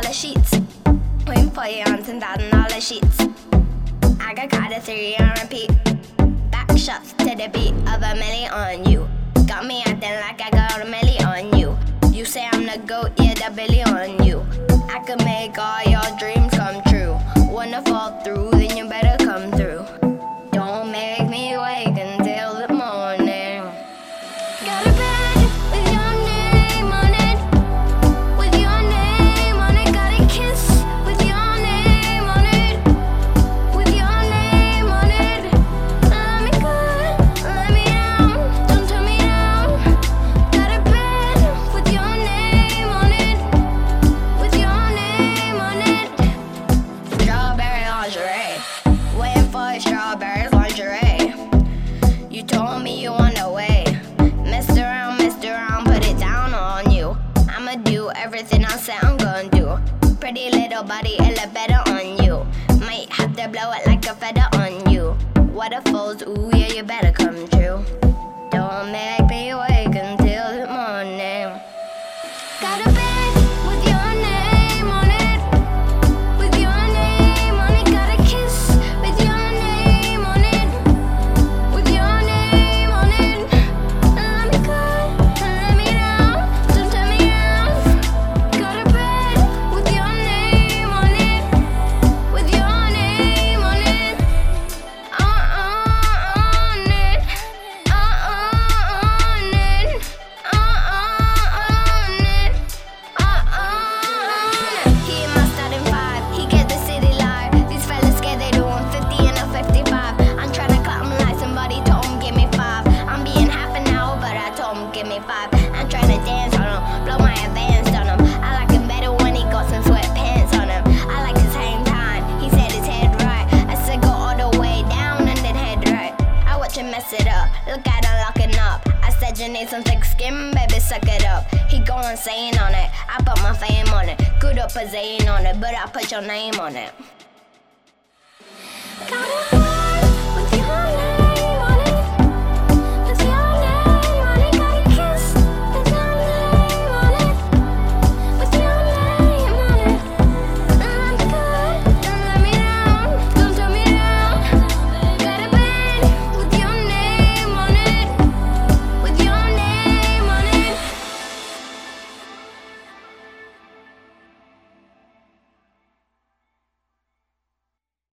$10,000 sheets. Putting 40 on $10,000 sheets. I got caught at 3 on repeat. Back shots to the beat of a milli on you. Got me acting like I got a milli on you. You say I'm the GOAT, yeah, the Billy on you. I could make all your dreams come true. Wanna fall through, then you better come through. Don't make me wake until the morning. Got a bed with your name on it. With your name on it. Got a kiss with your name on it. With your name on it. Let me good, let me down. Don't turn me down. Got a bed with your name on it. With your name on it. Strawberry lingerie. Waiting for strawberries lingerie. You told me you on the way. Messed around, put it down on you. I'ma do everything I said I'm gonna do. Pretty little body, it look better on you. Might have to blow it like a feather on you. Waterfalls, ooh yeah, you better come true. Don't make me wake until the morning. Got a bed with your name on it. With your name on it. Got a kiss with your name on it. With your name on it. Let me good, let me down. Don't turn me down. Got a bed with your name on it. With your name on it. On it. On it. On it. He in my starting five, he get the city live. These fellas scared they doing 50 and a 55. I'm tryna cut him like somebody told him give me 5. I'm being half an hour, but I told him give me 5. I'm tryna dance on him, blow my advance on him. I like him better when he got some sweatpants on him. I like his hang time, he said his head right. I said go all the way down and then head right. I watch him mess it up, look at him locking up. I said you need some thick skin, baby, suck it up. He go insane on it, I put my fame on it. Good up a Zane on it, but I put your name on it. Got a